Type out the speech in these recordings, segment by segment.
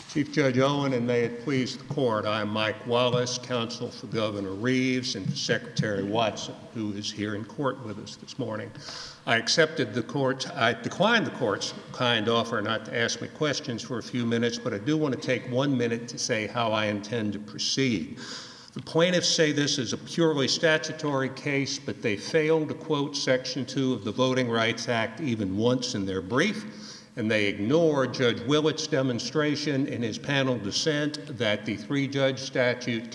Chief Judge Owen, and may it please the Court, I am Mike Wallace, counsel for Governor Reeves and Secretary Watson, who is here in court with us this morning. I declined the Court's kind offer not to ask me questions for a few minutes, but I do want to take 1 minute to say how I intend to proceed. The plaintiffs say this is a purely statutory case, but they failed to quote Section 2 of the Voting Rights Act even once in their brief, and they ignore Judge Willett's demonstration in his panel dissent that the three-judge statute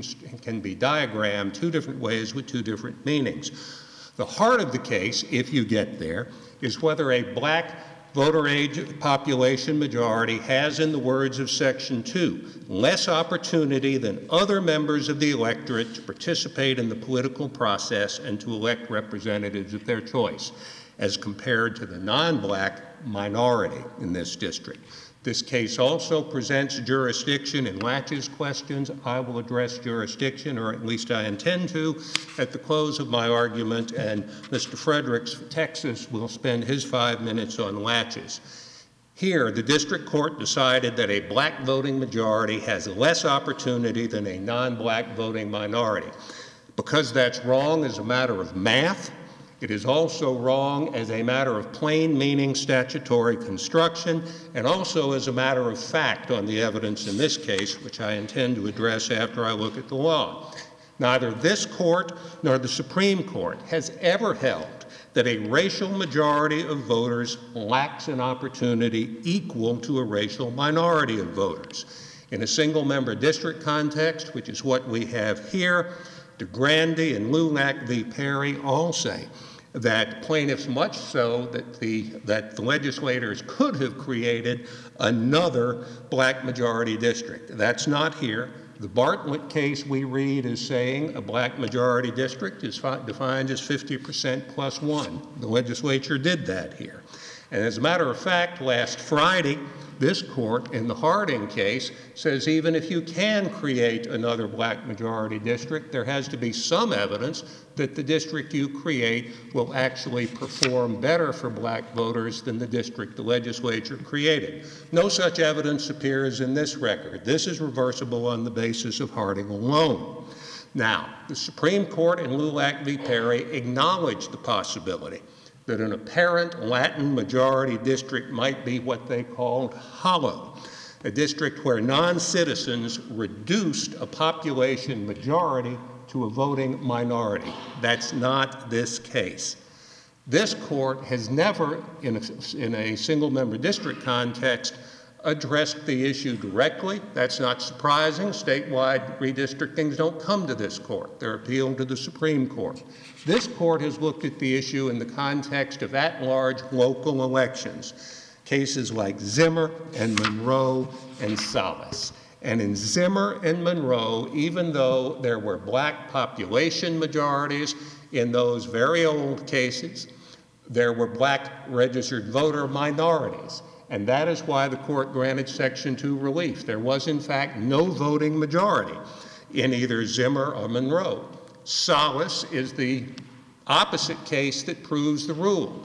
can be diagrammed two different ways with two different meanings. The heart of the case, if you get there, is whether a black voter age population majority has, in the words of Section 2, less opportunity than other members of the electorate to participate in the political process and to elect representatives of their choice, as compared to the non-black minority in this district. This case also presents jurisdiction and latches questions. I will address jurisdiction, or at least I intend to, at the close of my argument, and Mr. Fredericks for Texas will spend his 5 minutes on latches. Here, the district court decided that a black voting majority has less opportunity than a non-black voting minority. Because that's wrong as a matter of math, it is also wrong as a matter of plain meaning statutory construction, and also as a matter of fact on the evidence in this case, which I intend to address after I look at the law. Neither this court nor the Supreme Court has ever held that a racial majority of voters lacks an opportunity equal to a racial minority of voters. In a single-member district context, which is what we have here, DeGrande and Lulac v. Perry all say that plaintiffs, much so that the legislators could have created another black majority district. That's not here. The Bartlett case we read is saying a black majority district is defined as 50% plus one. The legislature did that here. And as a matter of fact, last Friday, this court, in the Harding case, says even if you can create another black majority district, there has to be some evidence that the district you create will actually perform better for black voters than the district the legislature created. No such evidence appears in this record. This is reversible on the basis of Harding alone. Now, the Supreme Court in Lulac v. Perry acknowledged the possibility that an apparent Latin majority district might be what they called hollow, a district where non-citizens reduced a population majority to a voting minority. That's not this case. This court has never, in a single-member district context, addressed the issue directly. That's not surprising. Statewide redistrictings don't come to this court. They're appealed to the Supreme Court. This court has looked at the issue in the context of at-large local elections, cases like Zimmer and Monroe and Salas. And in Zimmer and Monroe, even though there were black population majorities in those very old cases, there were black registered voter minorities. And that is why the court granted Section 2 relief. There was, in fact, no voting majority in either Zimmer or Monroe. Salas is the opposite case that proves the rule.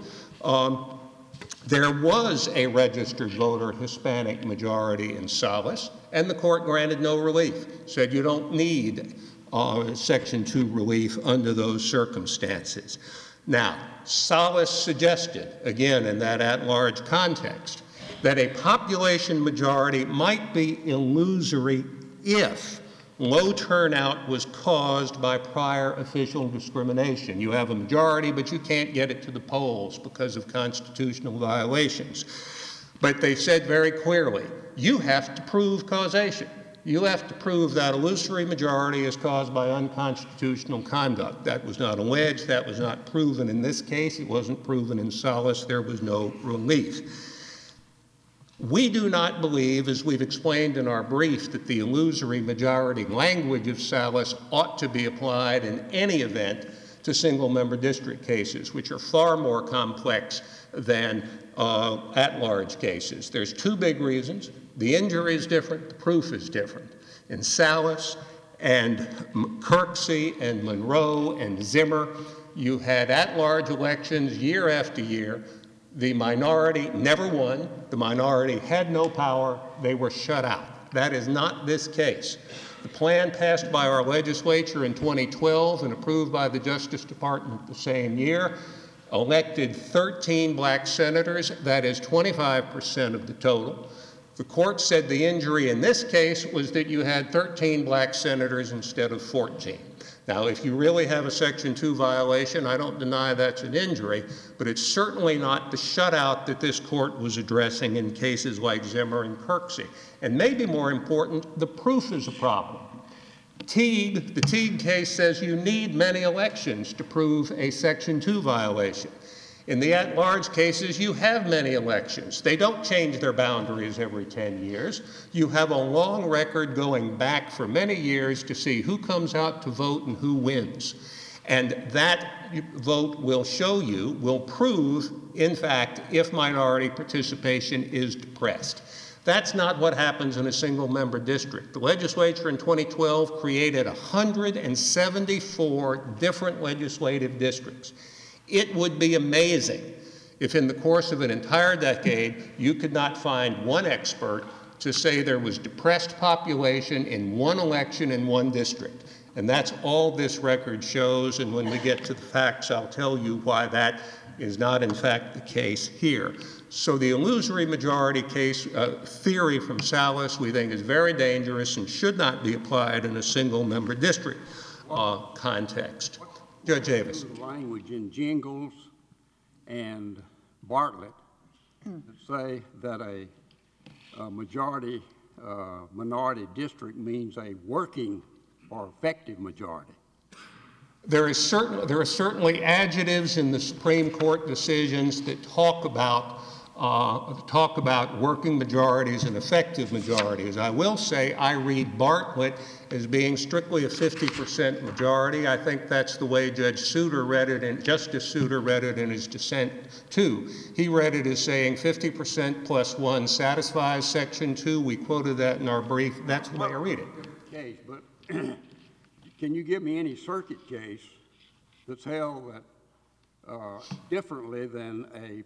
There was a registered voter Hispanic majority in Salas, and the court granted no relief, said you don't need Section 2 relief under those circumstances. Now, Salas suggested, again in that at-large context, that a population majority might be illusory if low turnout was caused by prior official discrimination. You have a majority, but you can't get it to the polls because of constitutional violations. But they said very clearly, you have to prove causation. You have to prove that illusory majority is caused by unconstitutional conduct. That was not alleged. That was not proven in this case. It wasn't proven in Salas. There was no relief. We do not believe, as we've explained in our brief, that the illusory majority language of Salas ought to be applied in any event to single-member district cases, which are far more complex than at-large cases. There's two big reasons. The injury is different. The proof is different. In Salas and Kirksey and Monroe and Zimmer, you had at-large elections year after year. The minority never won. The minority had no power. They were shut out. That is not this case. The plan passed by our legislature in 2012 and approved by the Justice Department the same year elected 13 black senators. That is 25% of the total. The court said the injury in this case was that you had 13 black senators instead of 14. Now, if you really have a Section 2 violation, I don't deny that's an injury, but it's certainly not the shutout that this court was addressing in cases like Zimmer and Kirksey. And maybe more important, the proof is a problem. The Teague case says you need many elections to prove a Section 2 violation. In the at-large cases, you have many elections. They don't change their boundaries every 10 years. You have a long record going back for many years to see who comes out to vote and who wins. And that vote will show you, will prove, in fact, if minority participation is depressed. That's not what happens in a single-member district. The legislature in 2012 created 174 different legislative districts. It would be amazing if in the course of an entire decade you could not find one expert to say there was depressed population in one election in one district. And that's all this record shows, and when we get to the facts, I'll tell you why that is not in fact the case here. So the illusory majority case theory from Salas we think is very dangerous and should not be applied in a single-member district context. Judge Davis. The language in Jingles and Bartlett that say that a minority district means a working or effective majority. There are certainly adjectives in the Supreme Court decisions that talk about working majorities and effective majorities. I will say I read Bartlett as being strictly a 50% majority. I think that's the way Justice Souter read it in his dissent too. He read it as saying 50% plus 1 satisfies Section 2. We quoted that in our brief. That's the way I read it. Case, but can you give me any circuit case that's held that differently than a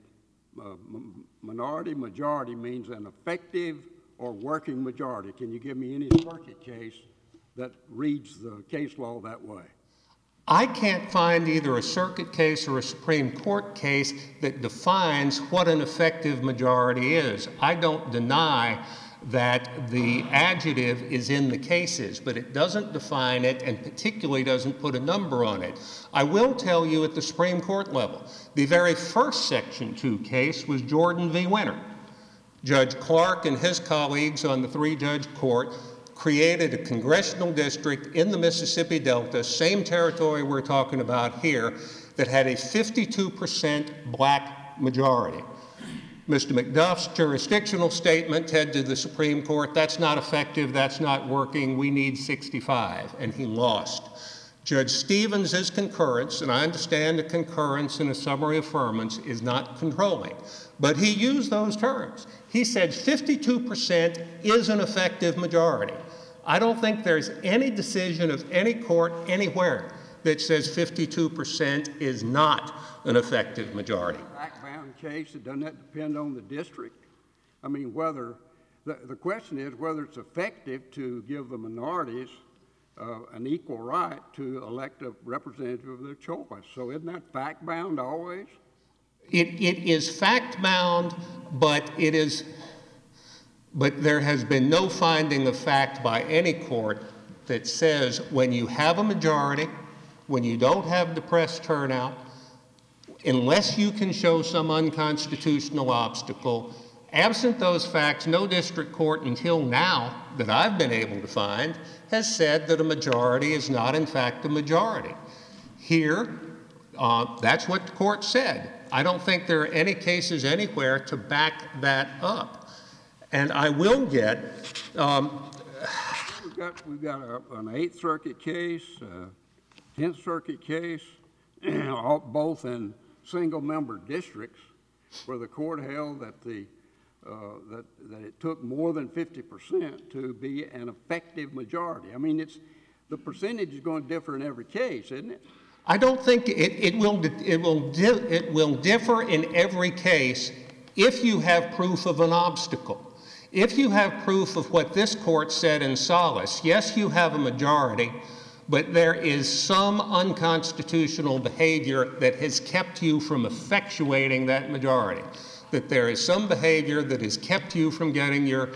minority majority means an effective or working majority? Can you give me any circuit case that reads the case law that way? I can't find either a circuit case or a Supreme Court case that defines what an effective majority is. I don't deny that the adjective is in the cases, but it doesn't define it and particularly doesn't put a number on it. I will tell you at the Supreme Court level, the very first Section 2 case was Jordan v. Winter. Judge Clark and his colleagues on the three-judge court created a congressional district in the Mississippi Delta, same territory we're talking about here, that had a 52% black majority. Mr. McDuff's jurisdictional statement head to the Supreme Court, that's not effective, that's not working, we need 65, and he lost. Judge Stevens' concurrence, and I understand a concurrence in a summary affirmance is not controlling, but he used those terms. He said 52% is an effective majority. I don't think there's any decision of any court anywhere that says 52% is not an effective majority. Backbound case, doesn't that depend on the district? I mean, whether, the question is whether it's effective to give the minorities an equal right to elect a representative of their choice. So isn't that fact-bound always? It is fact-bound, but there has been no finding of fact by any court that says when you have a majority, when you don't have depressed turnout, unless you can show some unconstitutional obstacle, absent those facts, no district court until now that I've been able to find has said that a majority is not in fact a majority. Here, that's what the court said. I don't think there are any cases anywhere to back that up. And I will get... We've got an 8th Circuit case, 10th Circuit case, both in single-member districts where the court held that that it took more than 50% to be an effective majority. I mean, the percentage is going to differ in every case, isn't it? I don't think it will differ in every case if you have proof of an obstacle. If you have proof of what this court said in Solace, yes, you have a majority, but there is some unconstitutional behavior that has kept you from effectuating that majority, that there is some behavior that has kept you from getting your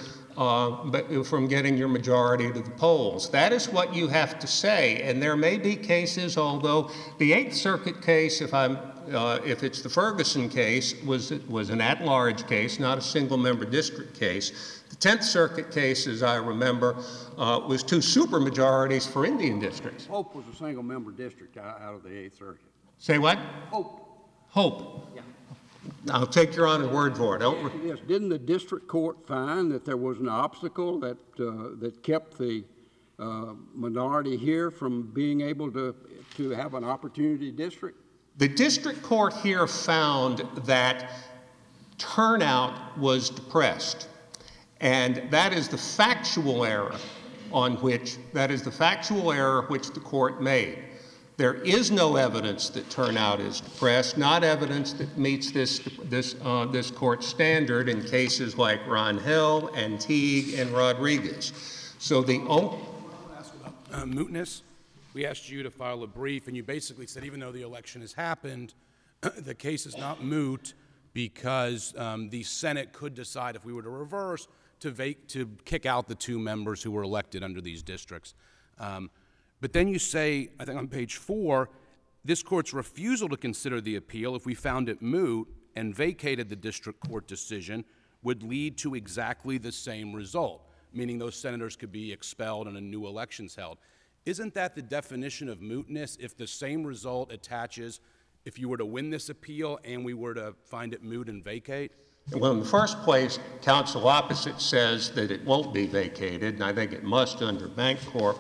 majority to the polls. That is what you have to say, and there may be cases, although the Eighth Circuit case, if it's the Ferguson case, was an at-large case, not a single-member district case. The Tenth Circuit case, as I remember, was 2 supermajorities for Indian districts. Hope was a single-member district out of the Eighth Circuit. Say what? Hope. Yeah. I'll take your honor's word for it. Yes. Didn't the district court find that there was an obstacle that kept the minority here from being able to have an opportunity district? The district court here found that turnout was depressed, and that is the factual error which the court made. There is no evidence that turnout is depressed, not evidence that meets this court standard in cases like Ron-Hill and Teague and Rodriguez. So the I'll ask about mootness. We asked you to file a brief, and you basically said even though the election has happened, the case is not moot because the Senate could decide, if we were to reverse, to kick out the 2 members who were elected under these districts. But then you say, I think on page 4, this court's refusal to consider the appeal, if we found it moot and vacated the district court decision, would lead to exactly the same result, meaning those senators could be expelled and a new election's held. Isn't that the definition of mootness, if the same result attaches if you were to win this appeal and we were to find it moot and vacate? Well, in the first place, counsel opposite says that it won't be vacated, and I think it must under Bancorp.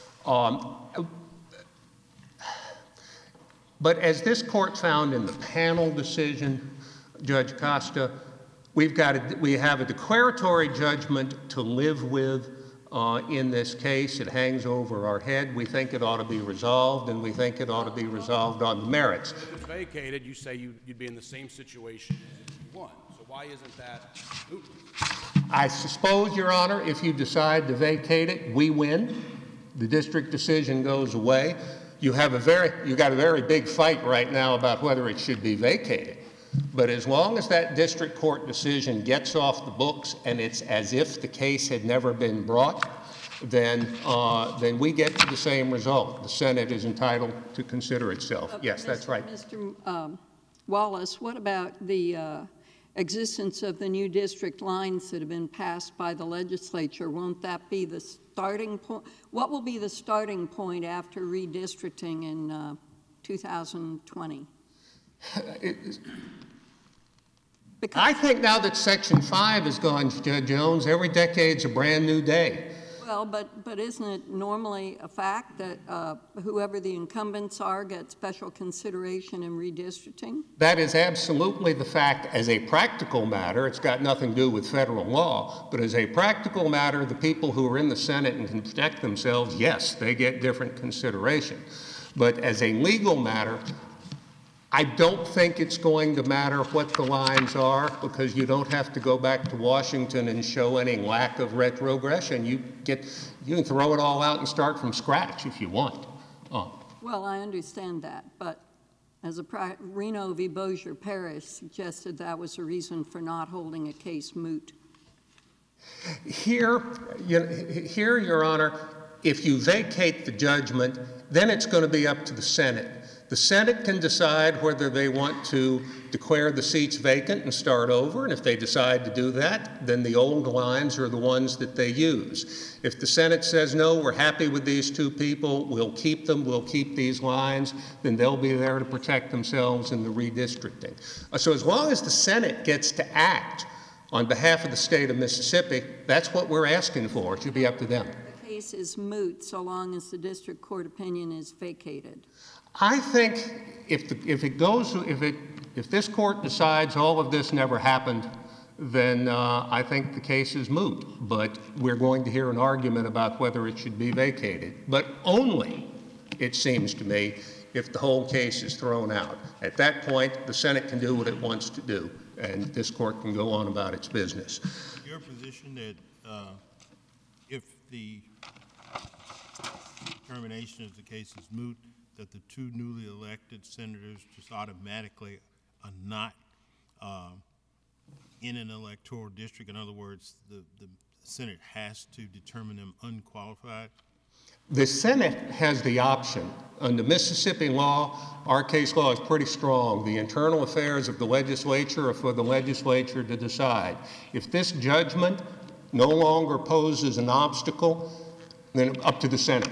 But as this court found in the panel decision, Judge Costa, we have a declaratory judgment to live with in this case. It hangs over our head. We think it ought to be resolved, and we think it ought to be resolved on the merits. If it's vacated, you say you'd be in the same situation as if you won. So why isn't that moot? I suppose, Your Honor, if you decide to vacate it, we win. The district decision goes away. You got a very big fight right now about whether it should be vacated. But as long as that district court decision gets off the books and it's as if the case had never been brought, then we get to the same result. The Senate is entitled to consider itself. Yes, that's right. Mr. Wallace, what about the existence of the new district lines that have been passed by the legislature? Won't that be the starting point? What will be the starting point after redistricting in 2020? I think now that Section 5 is gone, Judge Jones, every decade's a brand new day. Well, but isn't it normally a fact that whoever the incumbents are get special consideration in redistricting? That is absolutely the fact as a practical matter. It's got nothing to do with federal law, but as a practical matter, the people who are in the Senate and can protect themselves, yes, they get different consideration. But as a legal matter, I don't think it's going to matter what the lines are, because you don't have to go back to Washington and show any lack of retrogression. You can throw it all out and start from scratch if you want. Well, I understand that, but as Reno v. Bossier Parish suggested, that was a reason for not holding a case moot. Here, Your Honor, if you vacate the judgment, then it's going to be up to the Senate. The Senate can decide whether they want to declare the seats vacant and start over, and if they decide to do that, then the old lines are the ones that they use. If the Senate says, no, we're happy with these 2 people, we'll keep them, we'll keep these lines, then they'll be there to protect themselves in the redistricting. So as long as the Senate gets to act on behalf of the state of Mississippi, that's what we're asking for. It should be up to them. The case is moot so long as the district court opinion is vacated. I think if this court decides all of this never happened, then I think the case is moot. But we're going to hear an argument about whether it should be vacated. But only, it seems to me, if the whole case is thrown out. At that point, the Senate can do what it wants to do, and this court can go on about its business. Your position that if the determination of the case is moot, that the two newly elected senators just automatically are not in an electoral district? In other words, the Senate has to determine them unqualified? The Senate has the option. Under Mississippi law, our case law is pretty strong. The internal affairs of the legislature are for the legislature to decide. If this judgment no longer poses an obstacle, then up to the Senate.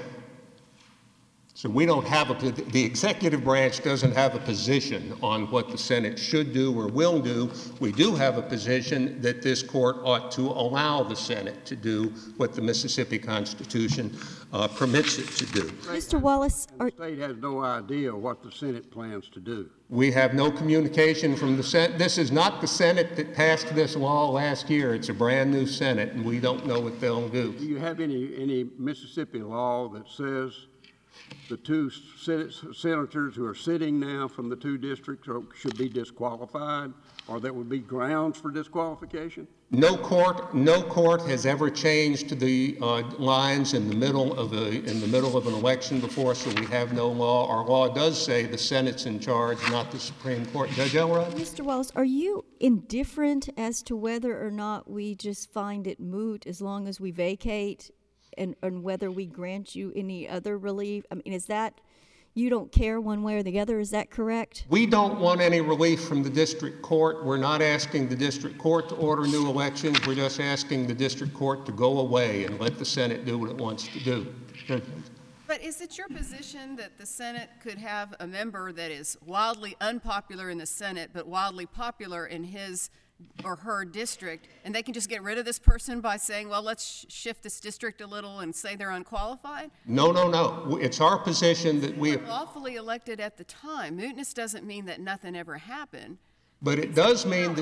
So we don't have the executive branch doesn't have a position on what the Senate should do or will do. We do have a position that this court ought to allow the Senate to do what the Mississippi Constitution permits it to do. Mr. Wallace, The state has no idea what the Senate plans to do. We have no communication from the Senate. This is not the Senate that passed this law last year. It's a brand new Senate, and we don't know what they'll do. Do you have any Mississippi law that says the two senators who are sitting now from the two districts should be disqualified, or that would be grounds for disqualification? No court has ever changed the lines in the middle of an election before, so we have no law. Our law does say the Senate's in charge, not the Supreme Court. Judge Elrod? Mr. Wallace, are you indifferent as to whether or not we just find it moot as long as we vacate, and whether we grant you any other relief? I mean, is that, you don't care one way or the other, is that correct? We don't want any relief from the district court. We're not asking the district court to order new elections. We're just asking the district court to go away and let the Senate do what it wants to do. But is it your position that the Senate could have a member that is wildly unpopular in the Senate but wildly popular in his or her district, and they can just get rid of this person by saying, well, let's shift this district a little and say they're unqualified? No, no, no. It's our position that we... They were lawfully elected at the time. Mootness doesn't mean that nothing ever happened. But it does mean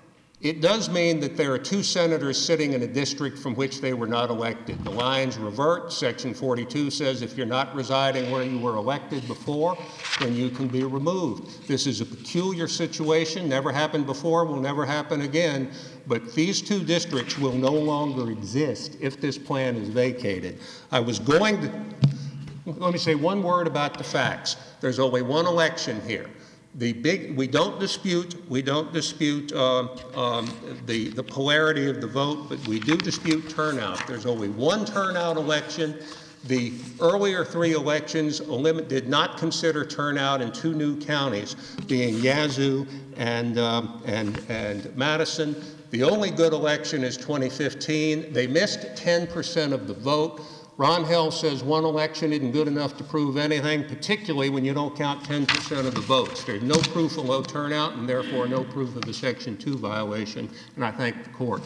that there are two senators sitting in a district from which they were not elected. The lines revert. Section 42 says if you're not residing where you were elected before, then you can be removed. This is a peculiar situation, never happened before, will never happen again, but these two districts will no longer exist if this plan is vacated. Let me say one word about the facts. There's only one election here. We don't dispute the polarity of the vote, but we do dispute turnout. There's only one turnout election. The earlier three elections did not consider turnout in two new counties, being Yazoo and Madison. The only good election is 2015. They missed 10% of the vote. Ron Hell says one election isn't good enough to prove anything, particularly when you don't count 10% of the votes. There's no proof of low turnout and therefore no proof of the Section 2 violation, and I thank the court.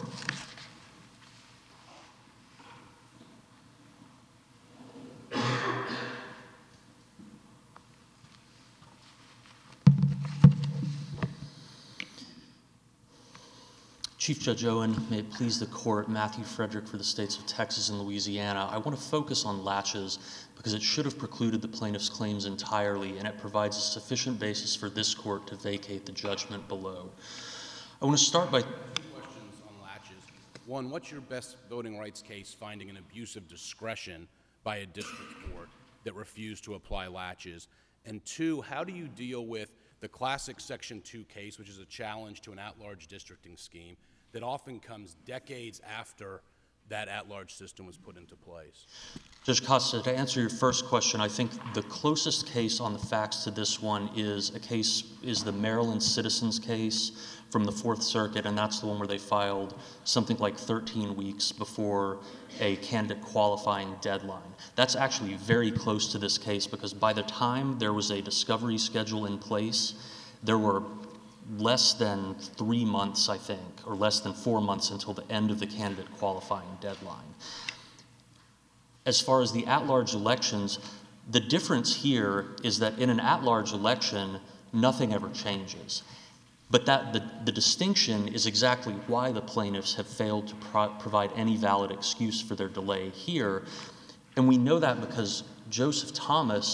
Chief Judge Owen, may it please the court, Matthew Frederick for the states of Texas and Louisiana. I want to focus on laches because it should have precluded the plaintiff's claims entirely, and it provides a sufficient basis for this court to vacate the judgment below. I want to start by... Two questions on laches. One, what's your best voting rights case finding an abuse of discretion by a district court that refused to apply laches? And two, how do you deal with the classic Section 2 case, which is a challenge to an at-large districting scheme, that often comes decades after that at-large system was put into place? Judge Costa, to answer your first question, I think the closest case on the facts to this one is the Maryland Citizens case from the Fourth Circuit, and that's the one where they filed something like 13 weeks before a candidate qualifying deadline. That's actually very close to this case because by the time there was a discovery schedule in place, there were less than 3 months, I think, or less than 4 months until the end of the candidate qualifying deadline. As far as the at-large elections, the difference here is that in an at-large election, nothing ever changes. But the distinction is exactly why the plaintiffs have failed to provide any valid excuse for their delay here. And we know that because Joseph Thomas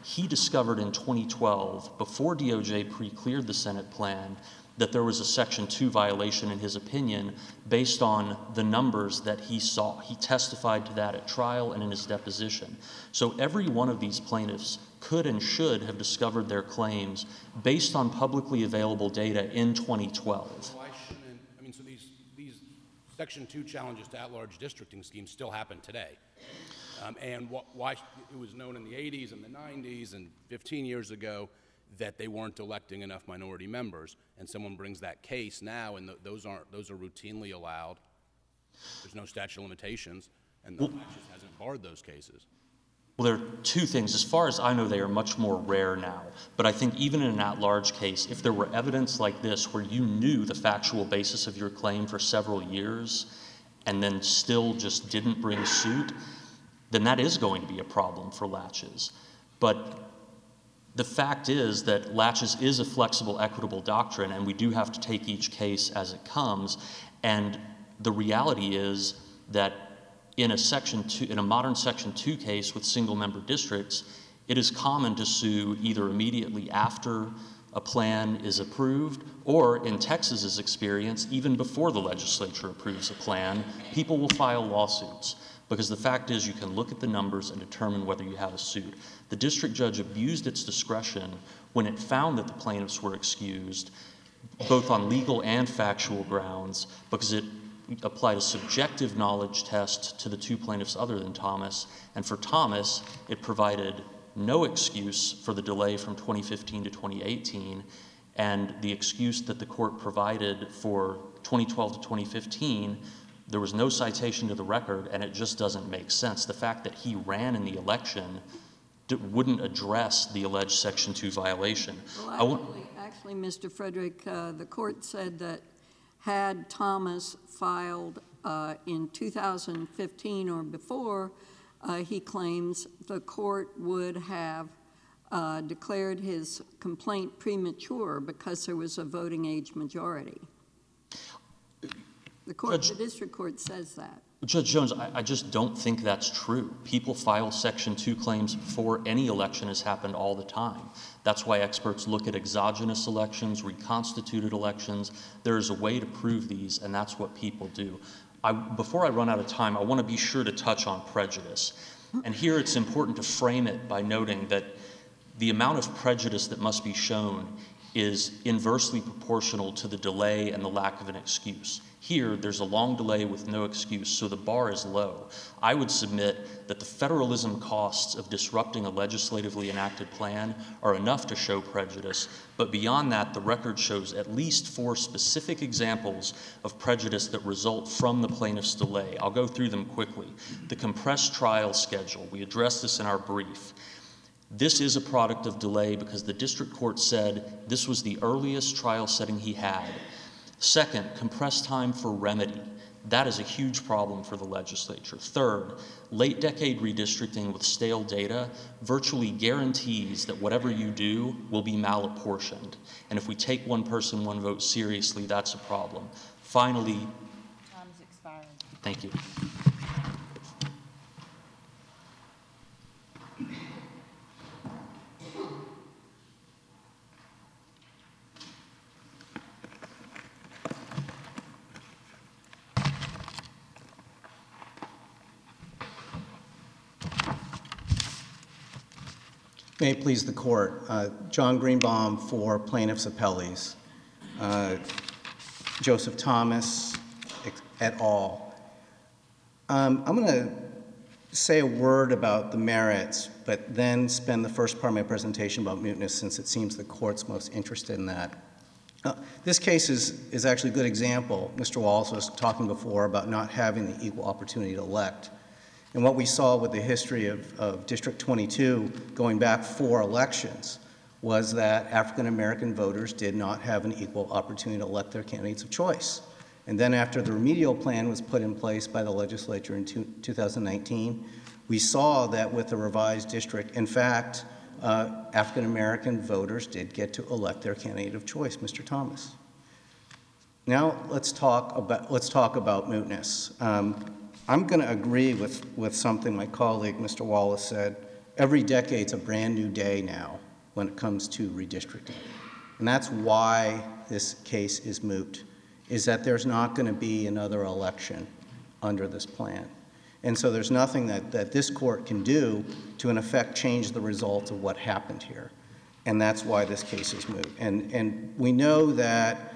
He discovered in 2012, before DOJ pre-cleared the Senate plan, that there was a Section 2 violation in his opinion based on the numbers that he saw. He testified to that at trial and in his deposition. So every one of these plaintiffs could and should have discovered their claims based on publicly available data in 2012. Why shouldn't, I mean, so these Section 2 challenges to at-large districting schemes still happen today. And why it was known in the 80s and the 90s and 15 years ago that they weren't electing enough minority members, and someone brings that case now, and those are routinely allowed. There's no statute of limitations, and the just hasn't barred those cases. Well, there are two things. As far as I know, they are much more rare now. But I think even in an at-large case, if there were evidence like this where you knew the factual basis of your claim for several years and then still just didn't bring suit, then that is going to be a problem for laches. But the fact is that laches is a flexible, equitable doctrine, and we do have to take each case as it comes. And the reality is that in a modern Section 2 case with single-member districts, it is common to sue either immediately after a plan is approved, or in Texas's experience, even before the legislature approves a plan, people will file lawsuits. Because the fact is you can look at the numbers and determine whether you have a suit. The district judge abused its discretion when it found that the plaintiffs were excused, both on legal and factual grounds, because it applied a subjective knowledge test to the two plaintiffs other than Thomas. And for Thomas, it provided no excuse for the delay from 2015 to 2018. And the excuse that the court provided for 2012 to 2015, there was no citation to the record, and it just doesn't make sense. The fact that he ran in the election wouldn't address the alleged Section 2 violation. Well, actually, Mr. Frederick, the court said that had Thomas filed in 2015 or before, he claims the court would have declared his complaint premature because there was a voting age majority. The district court says that. Judge Jones, I just don't think that's true. People file Section 2 claims before any election has happened all the time. That's why experts look at exogenous elections, reconstituted elections. There is a way to prove these, and that's what people do. Before I run out of time, I want to be sure to touch on prejudice. And here it's important to frame it by noting that the amount of prejudice that must be shown is inversely proportional to the delay and the lack of an excuse. Here, there's a long delay with no excuse, so the bar is low. I would submit that the federalism costs of disrupting a legislatively enacted plan are enough to show prejudice, but beyond that, the record shows at least 4 specific examples of prejudice that result from the plaintiff's delay. I'll go through them quickly. The compressed trial schedule, we addressed this in our brief. This is a product of delay because the district court said this was the earliest trial setting he had. Second, compressed time for remedy. That is a huge problem for the legislature. Third, late decade redistricting with stale data virtually guarantees that whatever you do will be malapportioned. And if we take one person, one vote seriously, that's a problem. Finally, time is expiring. Thank you. May it please the court. John Greenbaum for plaintiffs' appellees. Joseph Thomas et al. I'm going to say a word about the merits, but then spend the first part of my presentation about mootness since it seems the court's most interested in that. This case is actually a good example. Mr. Wallace was talking before about not having the equal opportunity to elect. And what we saw with the history of District 22 going back 4 elections was that African American voters did not have an equal opportunity to elect their candidates of choice. And then after the remedial plan was put in place by the legislature in 2019, we saw that with the revised district, in fact, African American voters did get to elect their candidate of choice, Mr. Thomas. Now let's talk about mootness. I'm going to agree with something my colleague, Mr. Wallace, said every decade's a brand new day now when it comes to redistricting. And that's why this case is moot, is that there's not going to be another election under this plan. And so there's nothing that this court can do to, in effect, change the results of what happened here. And that's why this case is moot. And we know that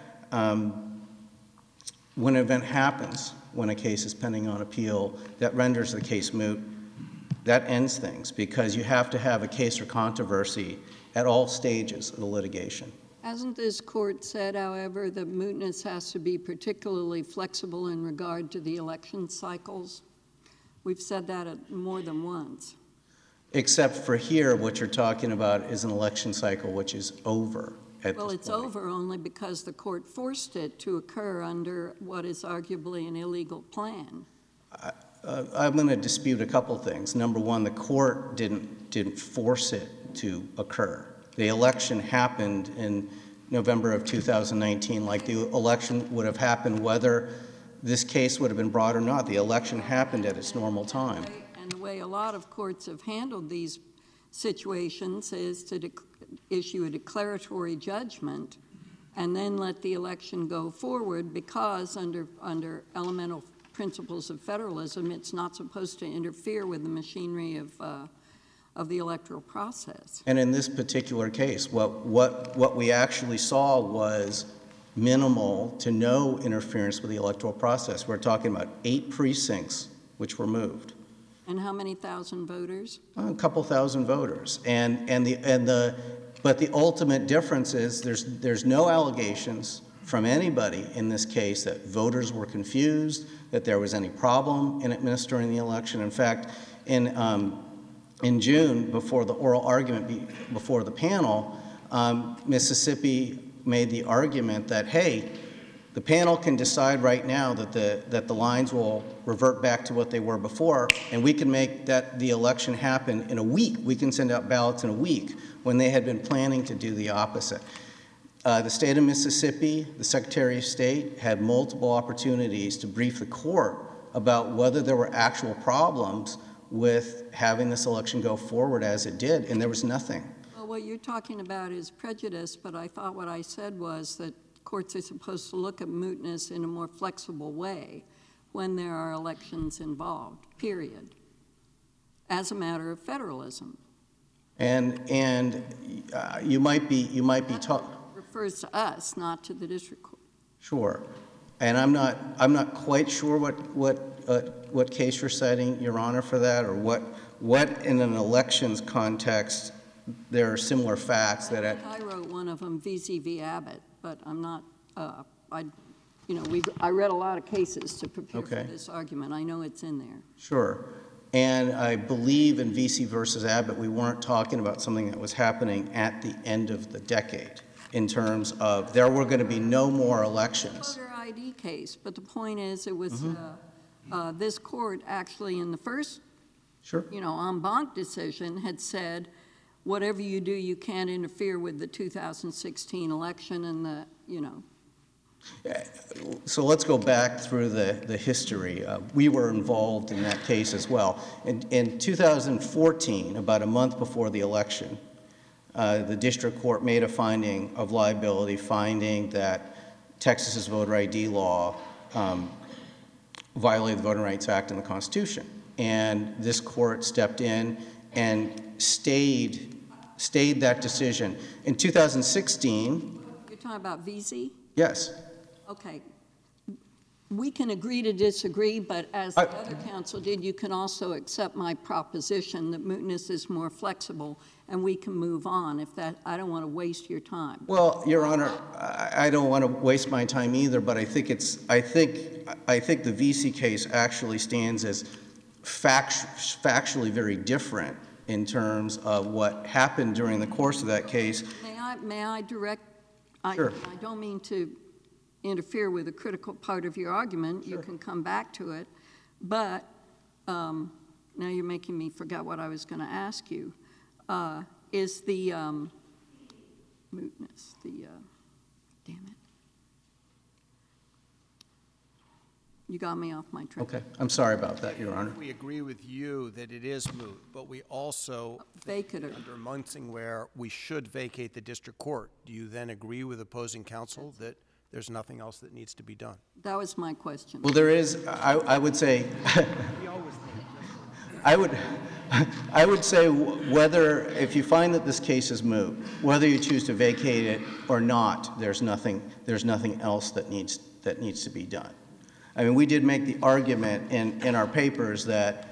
when an event happens, when a case is pending on appeal, that renders the case moot, that ends things, because you have to have a case or controversy at all stages of the litigation. Hasn't this court said, however, that mootness has to be particularly flexible in regard to the election cycles? We've said that more than once. Except for here, what you're talking about is an election cycle which is over at this point. Well, it's over only because the court forced it to occur under what is arguably an illegal plan. I'm going to dispute a couple things. Number one, the court didn't force it to occur. The election happened in November of 2019, like the election would have happened whether this case would have been brought or not. The election happened at its normal time. And the way a lot of courts have handled these situations is to issue a declaratory judgment and then let the election go forward, because under elemental principles of federalism, it's not supposed to interfere with the machinery of the electoral process. And in this particular case, what we actually saw was minimal to no interference with the electoral process. We're talking about 8 precincts which were moved. And how many thousand voters? A couple thousand voters. But the ultimate difference is there's no allegations from anybody in this case that voters were confused, that there was any problem in administering the election. In fact, in June, before the oral argument before the panel, Mississippi made the argument that, hey, the panel can decide right now that the lines will revert back to what they were before, and we can make the election happen in a week. We can send out ballots in a week, when they had been planning to do the opposite. The state of Mississippi, the Secretary of State, had multiple opportunities to brief the court about whether there were actual problems with having this election go forward as it did, and there was nothing. Well, what you're talking about is prejudice, but I thought what I said was that courts are supposed to look at mootness in a more flexible way when there are elections involved, period, as a matter of federalism. And you might be talking. Refers to us, not to the district court. Sure, and I'm not quite sure what case you're citing, Your Honor, for that, or what in an elections context there are similar facts that. I wrote one of them, VZ v. Abbott, but I'm not. I read a lot of cases to prepare for this argument. I know it's in there. Sure. And I believe in VC versus Abbott, we weren't talking about something that was happening at the end of the decade in terms of there were going to be no more elections. Voter ID case, but the point is it was this court actually in the first en banc decision had said, whatever you do, you can't interfere with the 2016 election and the. So let's go back through the history. We were involved in that case as well. In 2014, about a month before the election, the district court made a finding of liability, finding that Texas's voter ID law violated the Voting Rights Act and the Constitution. And this court stepped in and stayed that decision. In 2016... You're talking about VZ? Yes. Okay. We can agree to disagree, but as the other counsel did, you can also accept my proposition that mootness is more flexible and we can move on. I don't want to waste your time. Well, Your Honor, I don't want to waste my time either, but I think the VC case actually stands as factually very different in terms of what happened during the course of that case. May I direct? Sure. I don't mean to interfere with a critical part of your argument. Sure. You can come back to it. But now you're making me forget what I was going to ask you. Is the mootness, damn it. You got me off my track. Okay, I'm sorry about that, Your Honor. We agree with you that it is moot, but we also think Vacater. under Munsingware, we should vacate the district court. Do you then agree with opposing counsel that there's nothing else that needs to be done? That was my question. Well, there is, I would say, I would say whether, if you find that this case is moot, whether you choose to vacate it or not, there's nothing else that needs to be done. I mean, we did make the argument in our papers that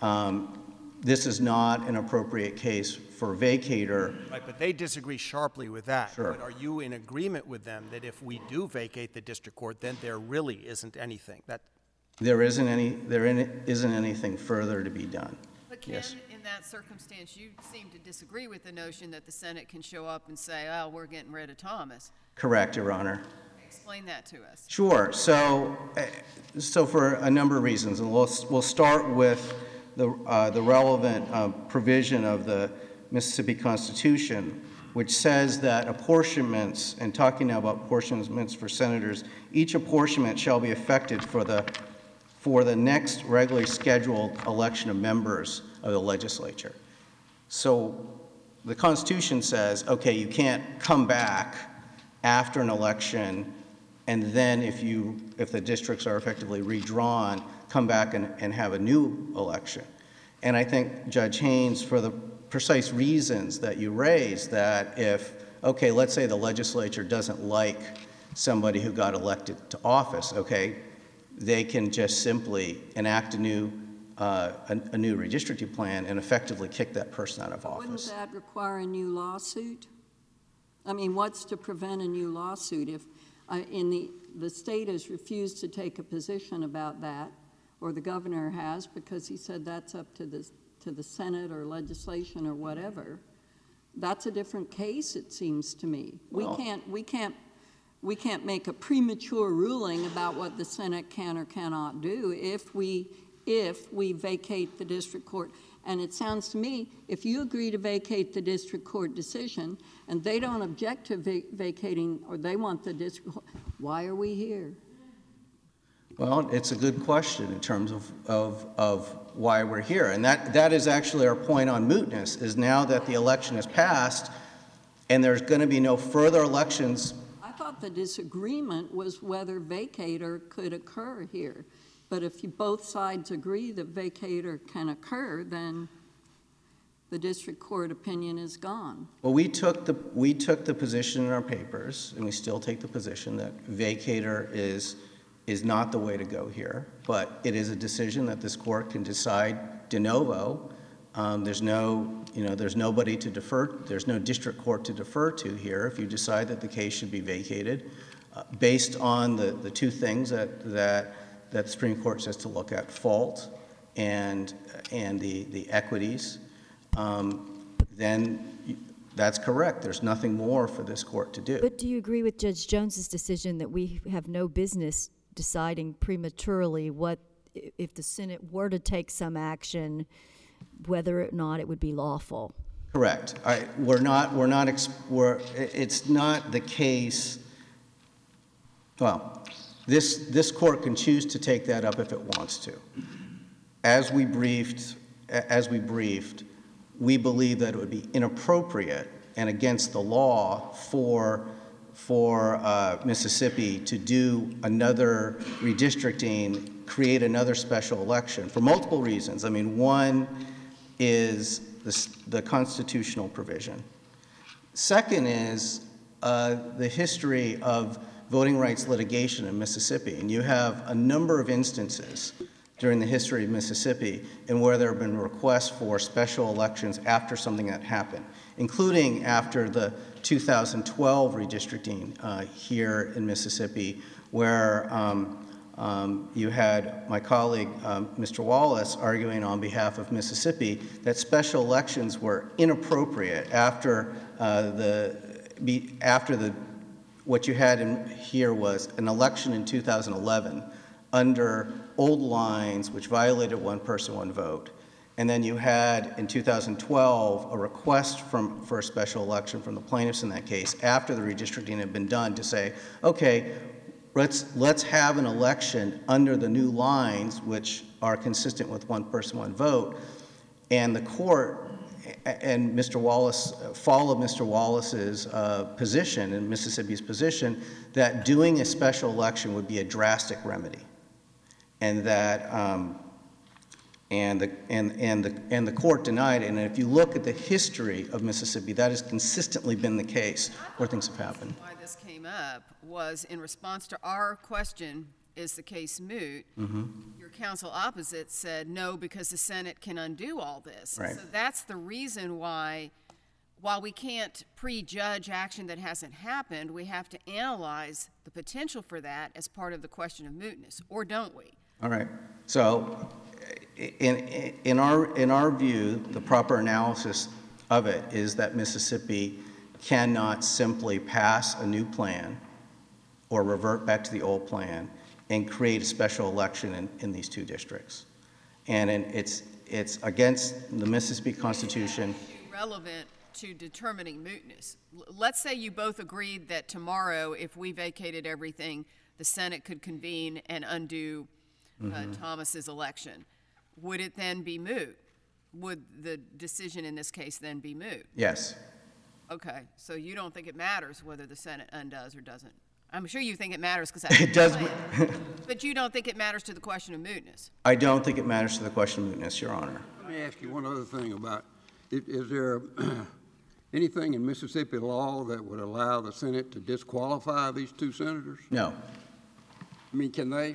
this is not an appropriate case for vacater. Right, but they disagree sharply with that. Sure. But are you in agreement with them that if we do vacate the district court, then there really isn't anything? There isn't anything further to be done. But Ken, Yes. in that circumstance, you seem to disagree with the notion that the Senate can show up and say, oh, we're getting rid of Thomas. Correct, Your Honor. Explain that to us. Sure. So for a number of reasons, and we'll start with the relevant provision of the Mississippi Constitution, which says that apportionments, and talking now about apportionments for senators, each apportionment shall be effected for the next regularly scheduled election of members of the legislature. So the Constitution says, okay, you can't come back after an election and then if the districts are effectively redrawn, come back and have a new election. And I think Judge Haynes, for the precise reasons that you raised, that okay, let's say the legislature doesn't like somebody who got elected to office, okay, they can just simply enact a new redistricting plan and effectively kick that person out of office. Wouldn't that require a new lawsuit? I mean, what's to prevent a new lawsuit if the state has refused to take a position about that, or the governor has, because he said that's up to the Senate or legislation or whatever? That's a different case, it seems to me. Well, we can't make a premature ruling about what the Senate can or cannot do if we vacate the district court. And it sounds to me, if you agree to vacate the district court decision and they don't object to vacating, or they want the district court, why are we here? Well, it's a good question in terms of why we're here. And that is actually our point on mootness, is now that the election is passed and there's going to be no further elections. I thought the disagreement was whether vacator could occur here. But if both sides agree that vacator can occur, then the district court opinion is gone. Well, we took the position in our papers, and we still take the position that vacator is not the way to go here. But it is a decision that this court can decide de novo. There's nobody to defer. There's no district court to defer to here if you decide that the case should be vacated, based on the two things that the Supreme Court says to look at: fault and the equities. Then that's correct. There's nothing more for this court to do. But do you agree with Judge Jones's decision that we have no business deciding prematurely what, if the Senate were to take some action, whether or not it would be lawful? Correct. It's not the case. Well, this court can choose to take that up if it wants to. As we briefed, we believe that it would be inappropriate and against the law for Mississippi to do another redistricting, create another special election for multiple reasons. I mean, one is the constitutional provision. Second is the history of voting rights litigation in Mississippi. And you have a number of instances during the history of Mississippi in where there have been requests for special elections after something that happened, including after the 2012 redistricting here in Mississippi, where you had my colleague, Mr. Wallace, arguing on behalf of Mississippi that special elections were inappropriate after what you had in here was an election in 2011 under old lines which violated one person, one vote. And then you had in 2012 a request for a special election from the plaintiffs in that case after the redistricting had been done to say, okay, let's have an election under the new lines, which are consistent with one person, one vote, and the court and Mr. Wallace followed Mr. Wallace's position and Mississippi's position that doing a special election would be a drastic remedy, and that the court denied it. And if you look at the history of Mississippi, that has consistently been the case where things have happened. Why this came up was in response to our question, is the case moot? Your counsel opposite said no, because the Senate can undo all this. Right. So that's the reason why, while we can't prejudge action that hasn't happened, we have to analyze the potential for that as part of the question of mootness, or don't we? All right. So in our view, the proper analysis of it is that Mississippi cannot simply pass a new plan or revert back to the old plan and create a special election in these two districts. And it's against the Mississippi Constitution. Relevant to determining mootness. Let's say you both agreed that tomorrow, if we vacated everything, the Senate could convene and undo Thomas's election. Would it then be moot? Would the decision in this case then be moot? Yes. Okay, so you don't think it matters whether the Senate undoes or doesn't? I'm sure you think it matters because it does. But you don't think it matters to the question of mootness? I don't think it matters to the question of mootness, Your Honor. Let me ask you one other thing about, is there anything in Mississippi law that would allow the Senate to disqualify these two senators? No. I mean, can they,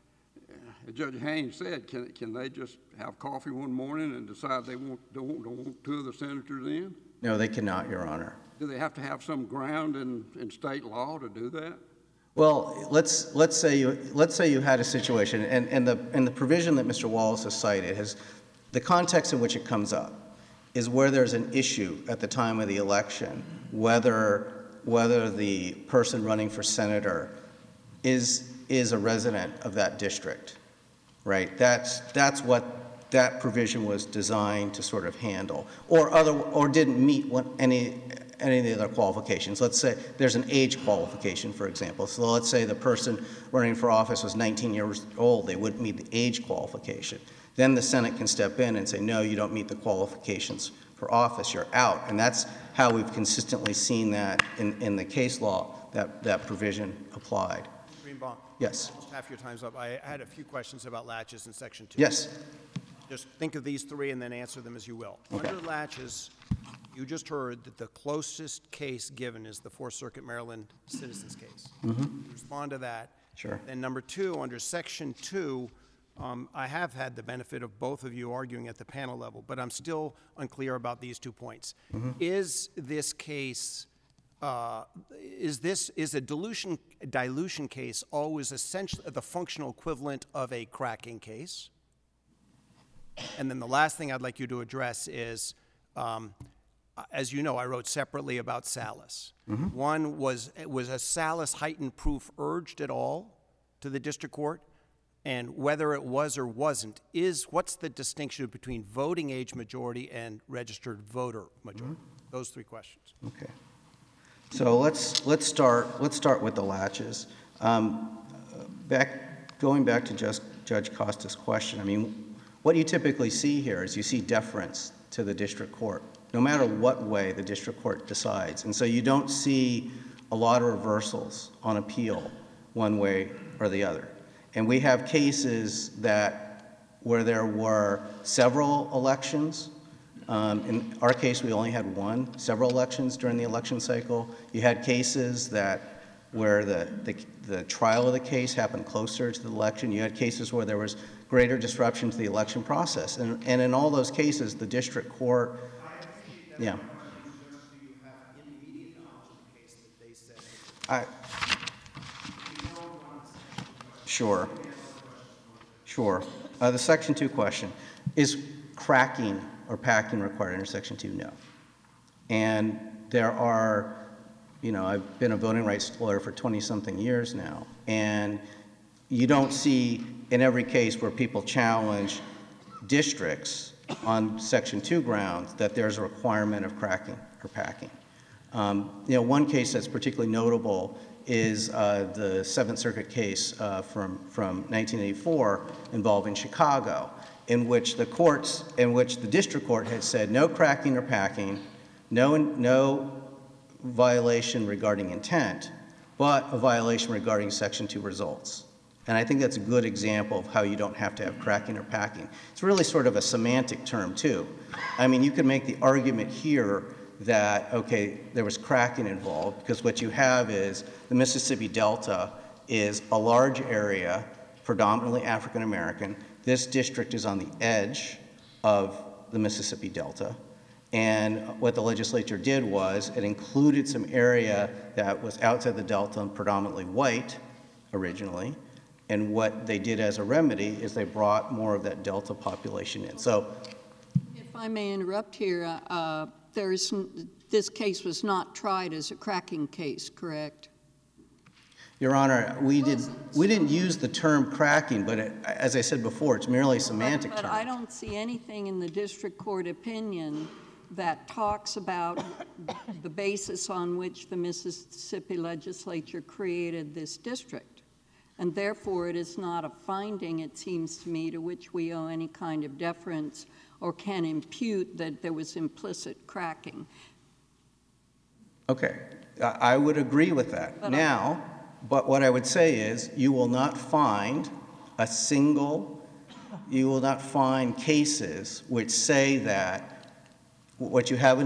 as Judge Haynes said, can they just have coffee one morning and decide they don't want two of the senators in? No, they cannot, Your Honor. Do they have to have some ground in state law to do that? Well, let's say you had a situation, and the provision that Mr. Wallace has cited has the context in which it comes up is where there's an issue at the time of the election, whether the person running for senator is a resident of that district, right? That's what that provision was designed to sort of handle, or didn't meet any of the other qualifications. Let's say there's an age qualification, for example. So let's say the person running for office was 19 years old. They wouldn't meet the age qualification. Then the Senate can step in and say, no, you don't meet the qualifications for office. You're out. And that's how we've consistently seen that in the case law, that provision applied. Greenbaum. Yes. Half your time's up. I had a few questions about latches in Section 2. Yes. Just think of these three and then answer them as you will. Okay. Under latches, you just heard that the closest case given is the Fourth Circuit Maryland Citizens case. Respond to that. Sure. And number two, under Section 2, I have had the benefit of both of you arguing at the panel level, but I'm still unclear about these 2 points. Is this case, is a dilution case always essentially the functional equivalent of a cracking case? And then the last thing I'd like you to address is, as you know, I wrote separately about Salas. One was a Salas heightened proof urged at all to the district court? And whether it was or wasn't, what's the distinction between voting age majority and registered voter majority? Those three questions. Okay. So let's start with the latches. Going back to Judge Costa's question, I mean, what you typically see here is you see deference to the district court, no matter what way the district court decides. And so you don't see a lot of reversals on appeal one way or the other. And we have cases where there were several elections. In our case, we only had several elections during the election cycle. You had cases where the trial of the case happened closer to the election. You had cases where there was greater disruption to the election process. And in all those cases, the district court, yeah. Sure. The Section 2 question, is cracking or packing required under Section 2? No. And there are, I've been a voting rights lawyer for 20-something years now, and you don't see in every case where people challenge districts on Section 2 grounds that there's a requirement of cracking or packing. One case that's particularly notable is the Seventh Circuit case from 1984 involving Chicago, in which the district court had said no cracking or packing, no violation regarding intent, but a violation regarding Section 2 results. And I think that's a good example of how you don't have to have cracking or packing. It's really sort of a semantic term, too. I mean, you could make the argument here that, okay, there was cracking involved, because what you have is the Mississippi Delta is a large area, predominantly African American. This district is on the edge of the Mississippi Delta. And what the legislature did was it included some area that was outside the Delta and predominantly white originally. And what they did as a remedy is they brought more of that Delta population in. So, if I may interrupt here, this case was not tried as a cracking case, correct? Your Honor, we didn't use the term cracking, but as I said before, it's merely a semantic term. But I don't see anything in the district court opinion that talks about the basis on which the Mississippi legislature created this district. And therefore, it is not a finding, it seems to me, to which we owe any kind of deference or can impute that there was implicit cracking. Okay, I would agree with that. But what I would say is you will not find cases which say that what you have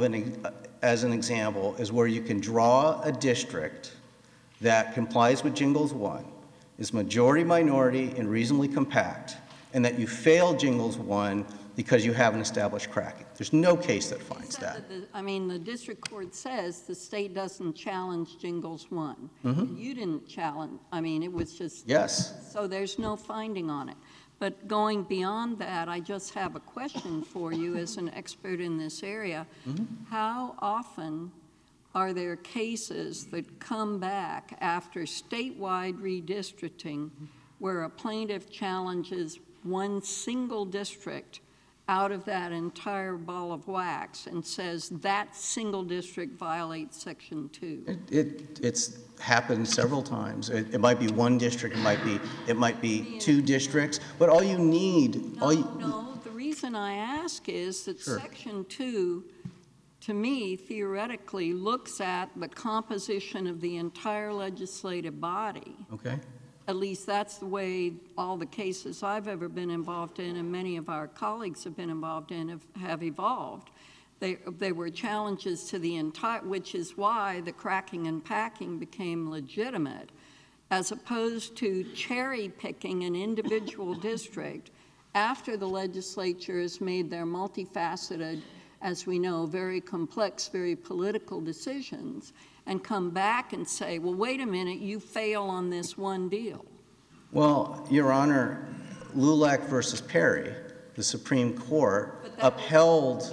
as an example is where you can draw a district that complies with Jingles 1, is majority minority and reasonably compact, and that you fail Jingles 1 because you haven't established cracking. There's no case that finds that. The district court says the state doesn't challenge Jingles 1. Mm-hmm. You didn't challenge, it was just... Yes. So there's no finding on it. But going beyond that, I just have a question for you as an expert in this area. Mm-hmm. How often are there cases that come back after statewide redistricting where a plaintiff challenges one single district out of that entire ball of wax and says that single district violates Section 2? It's happened several times. It might be one district, it might be two districts, but all you need... No, the reason I ask is that Sure. Section 2, to me, theoretically, looks at the composition of the entire legislative body. Okay. At least that's the way all the cases I've ever been involved in and many of our colleagues have been involved in have evolved. They were challenges to the entire, which is why the cracking and packing became legitimate, as opposed to cherry picking an individual district after the legislature has made their multifaceted, as we know, very complex, very political decisions, and come back and say, well, wait a minute, you fail on this one deal. Well, Your Honor, Lulac versus Perry, the Supreme Court, upheld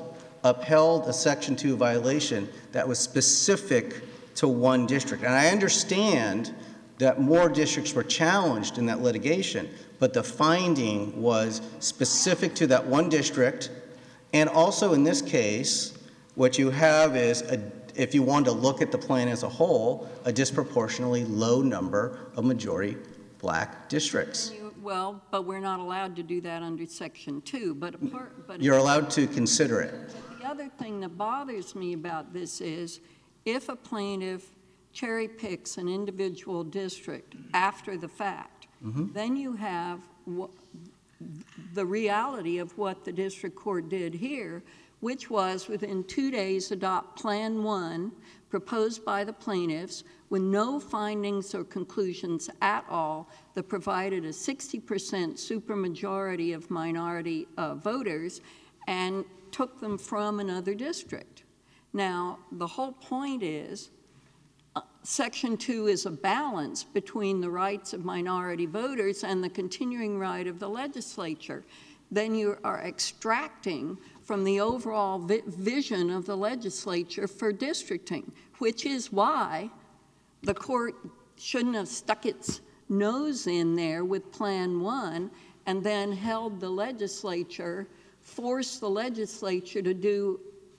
a Section 2 violation that was specific to one district. And I understand that more districts were challenged in that litigation, but the finding was specific to that one district. And also in this case, what you have is, if you want to look at the plan as a whole, a disproportionately low number of majority black districts. Well, but we're not allowed to do that under Section 2. But you're allowed to consider it. The other thing that bothers me about this is if a plaintiff cherry picks an individual district after the fact, then you have the reality of what the district court did here, which was within 2 days adopt Plan 1 proposed by the plaintiffs with no findings or conclusions at all that provided a 60% supermajority of minority voters and took them from another district. Now, the whole point is Section 2 is a balance between the rights of minority voters and the continuing right of the legislature. Then you are extracting from the overall vision of the legislature for districting, which is why the court shouldn't have stuck its nose in there with Plan 1 and then held the legislature, forced the legislature to do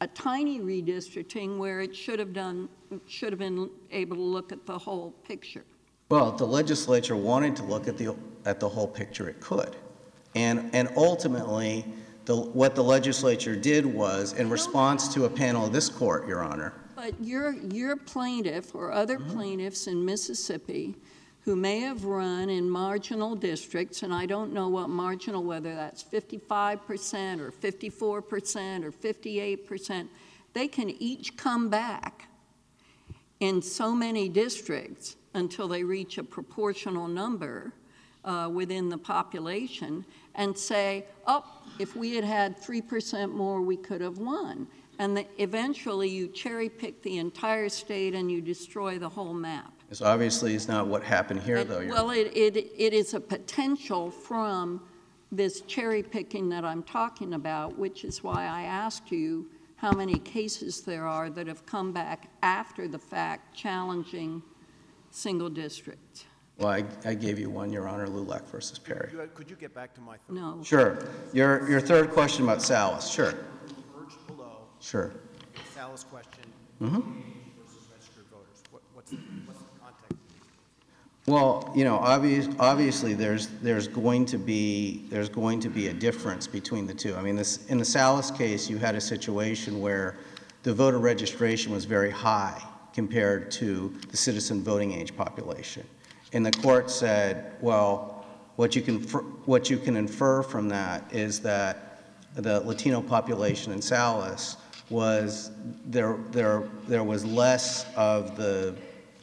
a tiny redistricting where it should have been able to look at the whole picture. Well, if the legislature wanted to look at the whole picture, it could. And ultimately, what the legislature did was, in response to a panel of this court, Your Honor. But your plaintiff or other plaintiffs in Mississippi who may have run in marginal districts, and I don't know what marginal, whether that's 55% or 54% or 58%, they can each come back in so many districts until they reach a proportional number within the population and say, oh, if we had had 3% more, we could have won. And eventually you cherry pick the entire state and you destroy the whole map. This obviously is not what happened here, though. Well, it is a potential from this cherry picking that I'm talking about, which is why I asked you how many cases there are that have come back after the fact challenging single districts. Well, I gave you one, Your Honor, Lulek versus Perry. Could you get back to my third? No. Sure. Your third question about Salas, sure. Urged below. Sure. Salas question. Versus registered voters. What's the context? Well, you know, obviously there's going to be a difference between the two. I mean, in the Salas case, you had a situation where the voter registration was very high compared to the citizen voting age population. And the court said, well, what you can infer from that is that the Latino population in Salas was there was less of the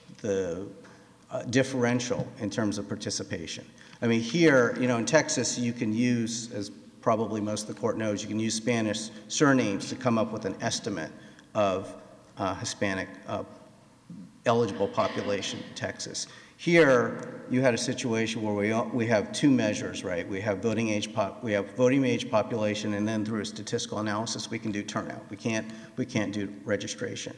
differential in terms of participation. I mean, here, you know, in Texas, you can use, as probably most of the court knows, you can use Spanish surnames to come up with an estimate of Hispanic eligible population in Texas. Here, you had a situation where we have two measures, right? We have voting age population, and then through a statistical analysis, we can do turnout. We can't do registration.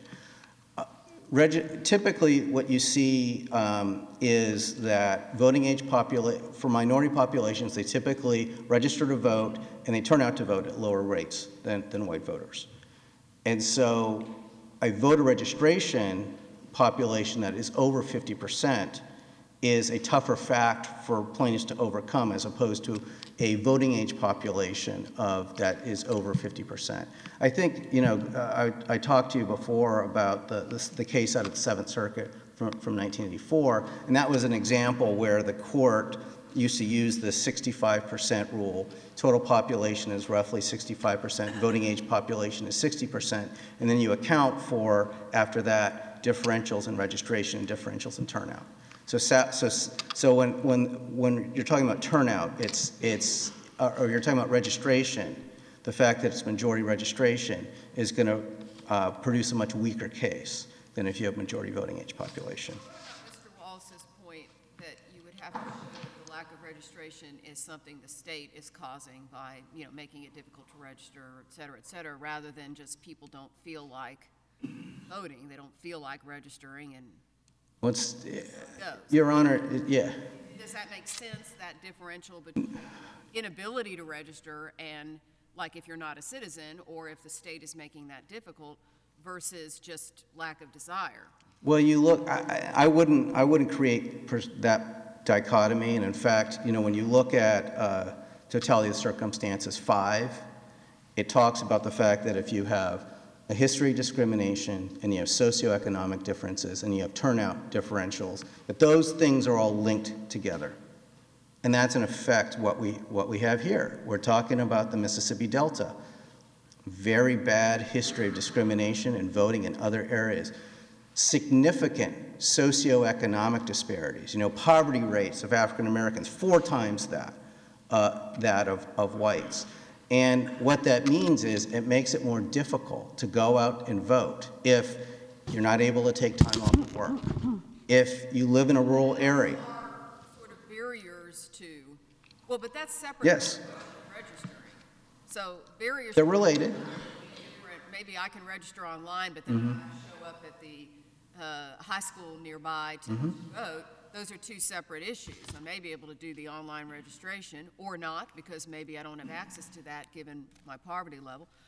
Typically, what you see is that voting age for minority populations, they typically register to vote and they turn out to vote at lower rates than white voters. And so, a voter registration population that is over 50% is a tougher fact for plaintiffs to overcome as opposed to a voting age population that is over 50%. I think, you know, I talked to you before about the case out of the Seventh Circuit from 1984, and that was an example where the court used to use the 65% rule. Total population is roughly 65%, voting age population is 60%, and then you account for, after that, differentials in registration and differentials in turnout. So when you're talking about turnout, or you're talking about registration, the fact that it's majority registration is going to produce a much weaker case than if you have majority voting age population. Mr. Wallace's point that you would have to show the lack of registration is something the state is causing by, you know, making it difficult to register, et cetera, rather than just people don't feel like voting, they don't feel like registering, and Your Honor, yeah. Does that make sense, that differential between inability to register and, like, if you're not a citizen, or if the state is making that difficult, versus just lack of desire? Well, you look, I wouldn't create that dichotomy, and in fact, you know, when you look at totality of circumstances 5, it talks about the fact that if you have a history of discrimination, and you have socioeconomic differences, and you have turnout differentials, that those things are all linked together. And that's in effect what we have here. We're talking about the Mississippi Delta. Very bad history of discrimination and voting in other areas. Significant socioeconomic disparities. You know, poverty rates of African Americans 4 times that of whites. And what that means is it makes it more difficult to go out and vote if you're not able to take time off of work, if you live in a rural area. Sort of barriers to, well, but that's separate Yes. from registering. So barriers. They're related. Maybe I can register online, but then I show up at the high school nearby to vote. Those are 2 separate issues. I may be able to do the online registration or not, because maybe I don't have access to that given my poverty level.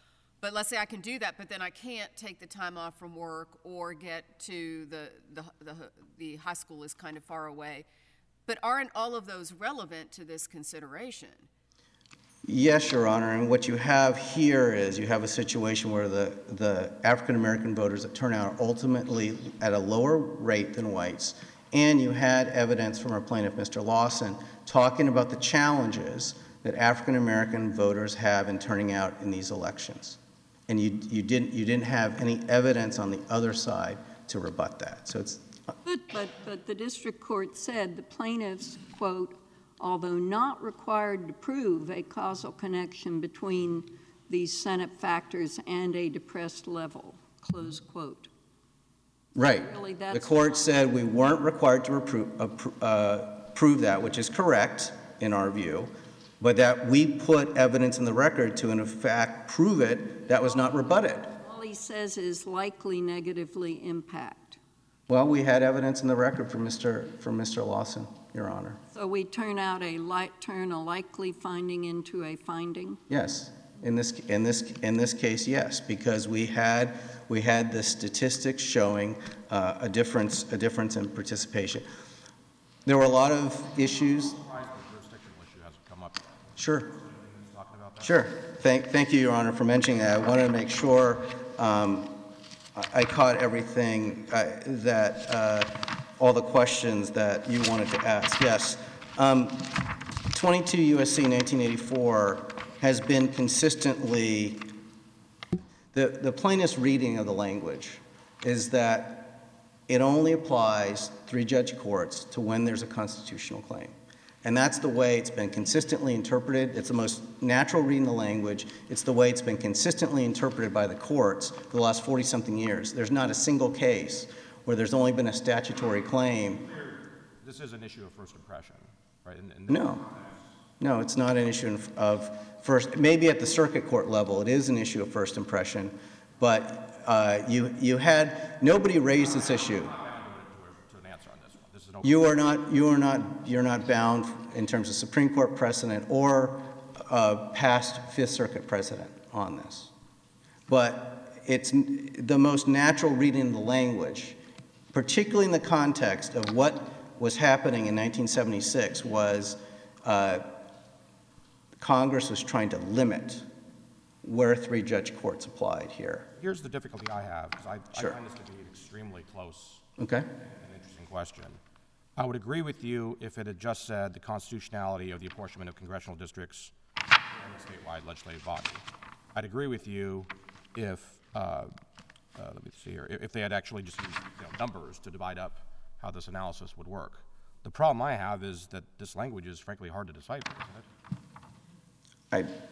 But let's say I can do that, but then I can't take the time off from work or get to the high school is kind of far away. But aren't all of those relevant to this consideration? Yes, Your Honor, and what you have here is you have a situation where the African-American voters that turn out are ultimately at a lower rate than whites, and you had evidence from our plaintiff, Mr. Lawson, talking about the challenges that African-American voters have in turning out in these elections. And you didn't have any evidence on the other side to rebut that. So it's But the district court said the plaintiffs, quote, although not required to prove a causal connection between these Senate factors and a depressed level, close quote. right. Really, The court said we weren't required to prove that, which is correct in our view, but that we put evidence in the record to, in fact, prove it that was not rebutted. All he says is likely negatively impact. Well, we had evidence in the record from Mr. Lawson, Your Honor. So we turn a likely finding into a finding? Yes. In this case, yes, because we had the statistics showing a difference in participation. There were a lot of issues. Sure. Sure. Thank you, Your Honor, for mentioning that. I wanted to make sure I caught everything all the questions that you wanted to ask. Yes. 22 U.S.C. 1984 has been consistently, the plainest reading of the language is that it only applies three-judge courts to when there's a constitutional claim. And that's the way it's been consistently interpreted. It's the most natural reading of the language. It's the way it's been consistently interpreted by the courts for the last 40-something years. There's not a single case where there's only been a statutory claim. This is an issue of first impression, right? No, it's not an issue of first. Maybe at the circuit court level, it is an issue of first impression, but nobody raised this issue. You're not bound in terms of Supreme Court precedent or past Fifth Circuit precedent on this. But it's the most natural reading of the language, particularly in the context of what was happening in 1976 was Congress was trying to limit where three-judge courts applied here. Here's the difficulty I have, because I find this to be an extremely close and interesting question. I would agree with you if it had just said the constitutionality of the apportionment of congressional districts in the statewide legislative body. I'd agree with you if, let me see here, if they had actually just used numbers to divide up how this analysis would work. The problem I have is that this language is frankly hard to decipher, isn't it?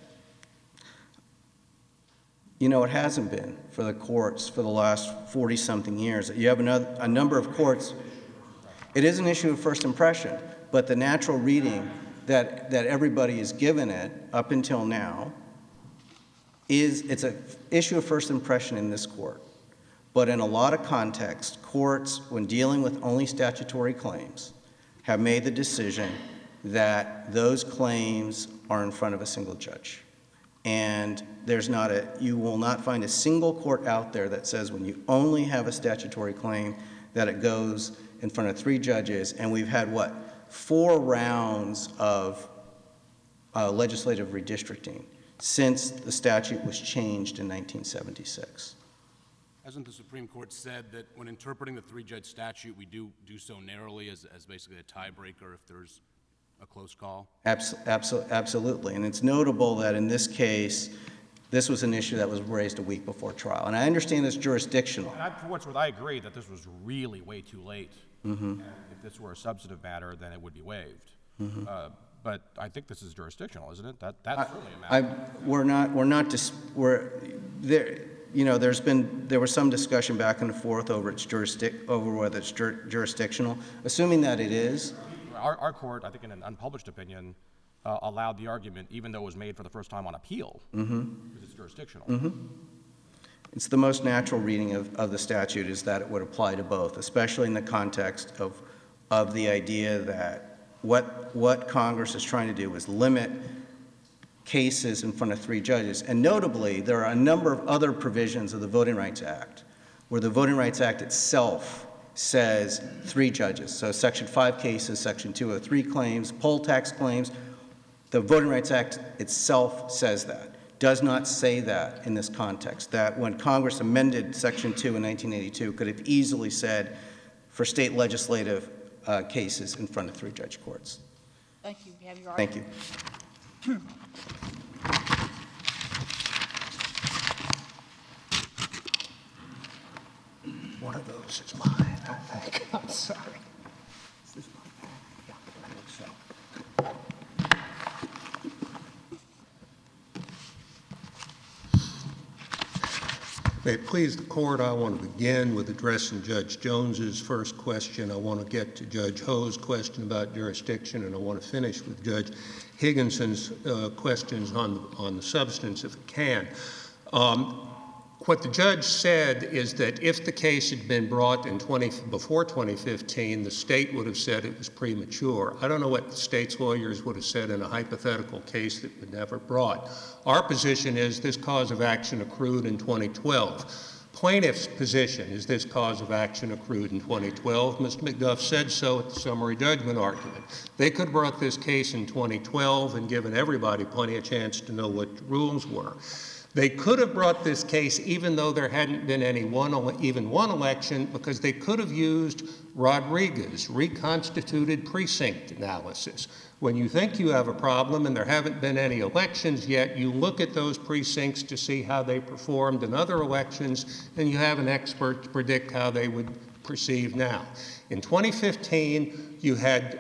It hasn't been for the courts for the last 40-something years. You have a number of courts. It is an issue of first impression, but the natural reading that everybody is given it up until now it's an issue of first impression in this court. But in a lot of contexts, courts, when dealing with only statutory claims, have made the decision that those claims are in front of a single judge. And you will not find a single court out there that says when you only have a statutory claim that it goes in front of three judges. And we've had, 4 rounds of legislative redistricting since the statute was changed in 1976. Hasn't the Supreme Court said that when interpreting the three-judge statute, we do so narrowly as basically a tiebreaker if there's a close call? Absolutely. And it's notable that in this case, this was an issue that was raised a week before trial. And I understand it's jurisdictional. And for what's worth, I agree that this was really way too late. And if this were a substantive matter, then it would be waived. But I think this is jurisdictional, isn't it? That's certainly a matter. There was some discussion back and forth over whether it's jurisdictional. Assuming that it is. Our court, I think in an unpublished opinion, allowed the argument, even though it was made for the first time on appeal, because it's jurisdictional. It's the most natural reading of the statute is that it would apply to both, especially in the context of the idea that what Congress is trying to do is limit cases in front of 3 judges. And notably, there are a number of other provisions of the Voting Rights Act where the Voting Rights Act itself says 3 judges. So Section 5 cases, Section 203 claims, poll tax claims. The Voting Rights Act itself says that. Does not say that in this context, that when Congress amended Section 2 in 1982 could have easily said for state legislative cases in front of 3-judge courts. Thank you. You have your Thank you. One of those is mine, I think. I'm sorry. Is this my bag? Yeah, I think so. May it please the court, I want to begin with addressing Judge Jones's first question. I want to get to Judge Ho's question about jurisdiction, and I want to finish with Judge Higginson's questions on the substance, if I can. What the judge said is that if the case had been brought before 2015, the state would have said it was premature. I don't know what the state's lawyers would have said in a hypothetical case that was never brought. Our position is this cause of action accrued in 2012. Plaintiff's position is this cause of action accrued in 2012. Mr. McDuff said so at the summary judgment argument. They could have brought this case in 2012 and given everybody plenty of chance to know what the rules were. They could have brought this case even though there hadn't been even one election, because they could have used Rodriguez, reconstituted precinct analysis. When you think you have a problem and there haven't been any elections yet, you look at those precincts to see how they performed in other elections, and you have an expert to predict how they would perceive now. In 2015, you had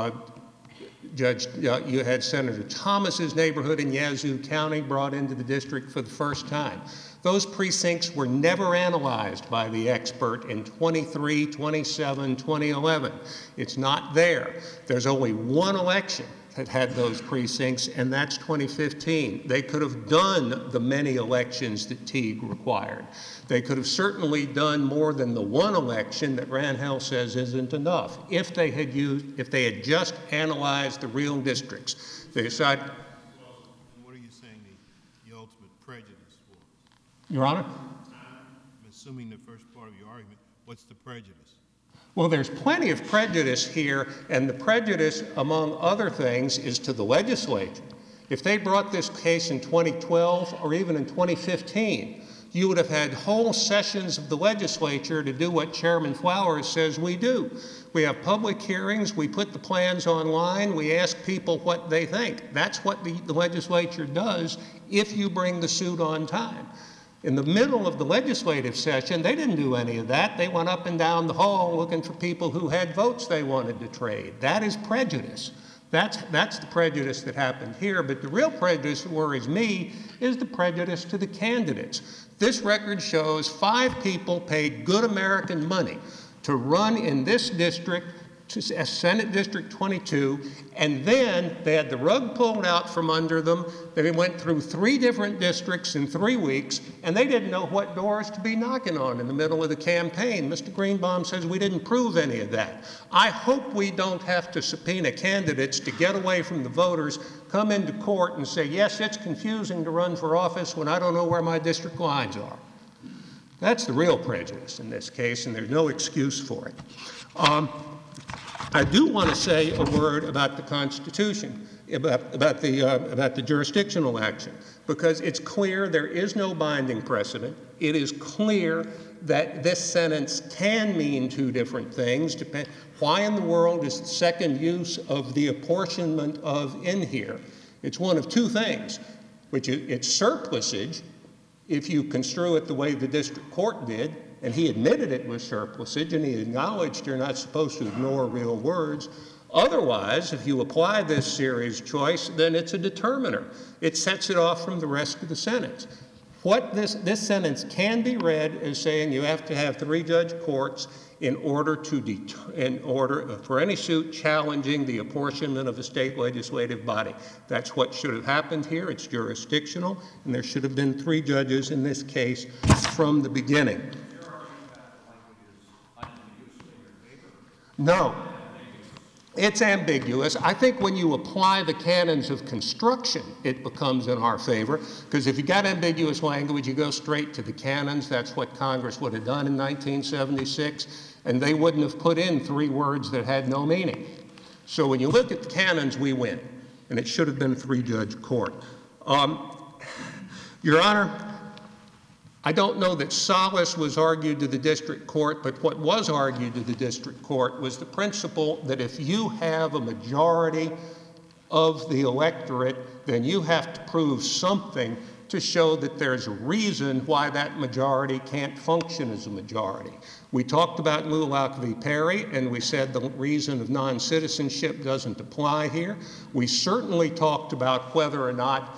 you had Senator Thomas's neighborhood in Yazoo County brought into the district for the first time. Those precincts were never analyzed by the expert in 23, 27, 2011. It's not there. There's only one election that had those precincts, and that's 2015. They could have done the many elections that Teague required. They could have certainly done more than the one election that Randhell says isn't enough. If they had just analyzed the real districts, they decided. What are you saying the ultimate prejudice was? Your Honor? I'm assuming the first part of your argument. What's the prejudice? Well, there's plenty of prejudice here, and the prejudice, among other things, is to the legislature. If they brought this case in 2012 or even in 2015, you would have had whole sessions of the legislature to do what Chairman Flowers says we do. We have public hearings, we put the plans online, we ask people what they think. That's what the legislature does if you bring the suit on time. In the middle of the legislative session, they didn't do any of that. They went up and down the hall looking for people who had votes they wanted to trade. That is prejudice. That's the prejudice that happened here. But the real prejudice that worries me is the prejudice to the candidates. This record shows 5 people paid good American money to run in this district, as Senate District 22, and then they had the rug pulled out from under them. They went through 3 different districts in 3 weeks, and they didn't know what doors to be knocking on in the middle of the campaign. Mr. Greenbaum says we didn't prove any of that. I hope we don't have to subpoena candidates to get away from the voters, come into court and say, yes, it's confusing to run for office when I don't know where my district lines are. That's the real prejudice in this case, and there's no excuse for it. I do want to say a word about the Constitution, about the jurisdictional action, because it's clear there is no binding precedent. It is clear that this sentence can mean 2 different things. Why in the world is the second use of the apportionment of in here? It's one of 2 things, which is it's surplusage, if you construe it the way the district court did, and he admitted it was surplusage, and he acknowledged you're not supposed to ignore real words. Otherwise, if you apply this series choice, then it's a determiner. It sets it off from the rest of the sentence. What this sentence can be read as saying you have to have 3-judge courts in order for any suit challenging the apportionment of a state legislative body. That's what should have happened here. It's jurisdictional, and there should have been 3 judges in this case from the beginning. No. It's ambiguous. I think when you apply the canons of construction, it becomes in our favor, because if you got ambiguous language, you go straight to the canons. That's what Congress would have done in 1976, and they wouldn't have put in 3 words that had no meaning. So when you look at the canons, we win, and it should have been a 3-judge court. Your Honor, I don't know that solace was argued to the district court, but what was argued to the district court was the principle that if you have a majority of the electorate, then you have to prove something to show that there's a reason why that majority can't function as a majority. We talked about Mulak v. Perry, and we said the reason of non-citizenship doesn't apply here. We certainly talked about whether or not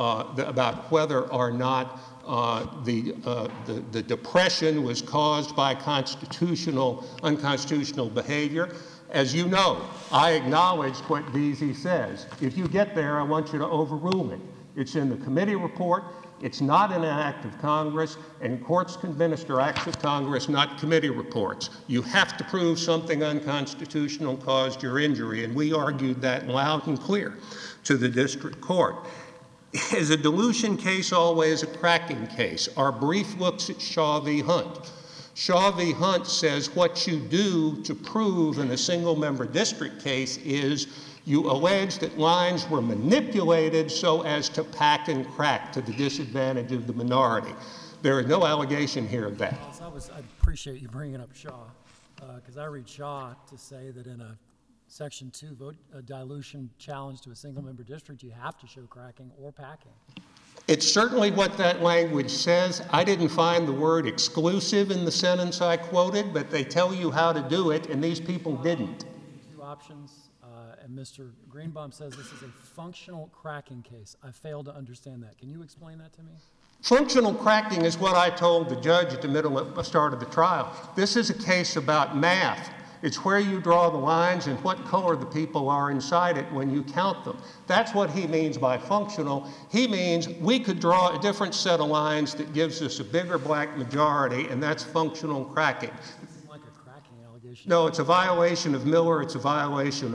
the depression was caused by unconstitutional behavior. As you know, I acknowledged what Veazey says. If you get there, I want you to overrule it. It's in the committee report. It's not an act of Congress, and courts can administer acts of Congress, not committee reports. You have to prove something unconstitutional caused your injury, and we argued that loud and clear to the district court. Is a dilution case always a cracking case? Our brief looks at Shaw v. Hunt. Shaw v. Hunt says what you do to prove in a single-member district case is you allege that lines were manipulated so as to pack and crack to the disadvantage of the minority. There is no allegation here of that. I appreciate you bringing up Shaw, because I read Shaw to say that in a Section 2 vote dilution challenge to a single-member district, you have to show cracking or packing. It's certainly what that language says. I didn't find the word exclusive in the sentence I quoted, but they tell you how to do it, and these people didn't. 2 options, and Mr. Greenbaum says this is a functional cracking case. I fail to understand that. Can you explain that to me? Functional cracking is what I told the judge at the start of the trial. This is a case about math. It's where you draw the lines and what color the people are inside it when you count them. That's what he means by functional. He means we could draw a different set of lines that gives us a bigger black majority, and that's functional cracking. It's like a cracking allegation. No, it's a violation of Miller. It's a violation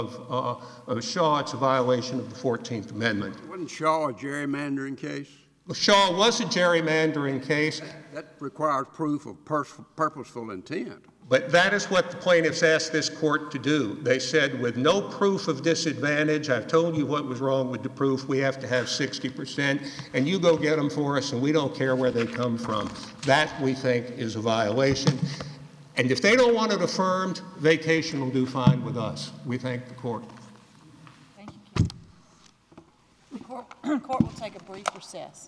of Shaw. It's a violation of the 14th Amendment. Wasn't Shaw a gerrymandering case? Shaw was a gerrymandering case. That requires proof of purposeful intent. But that is what the plaintiffs asked this court to do. They said, with no proof of disadvantage, I've told you what was wrong with the proof, we have to have 60%, and you go get them for us, and we don't care where they come from. That, we think, is a violation. And if they don't want it affirmed, vacation will do fine with us. We thank the court. Thank you, Ken. The court will take a brief recess.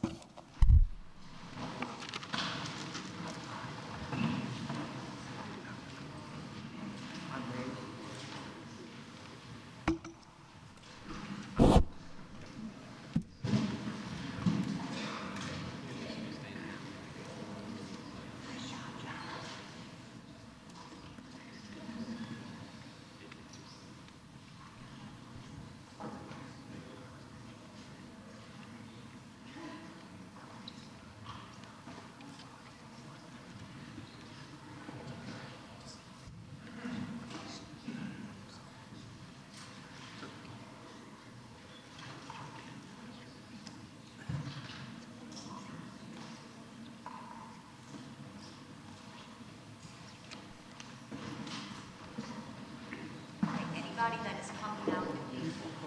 Anybody that is coming out of the vehicle.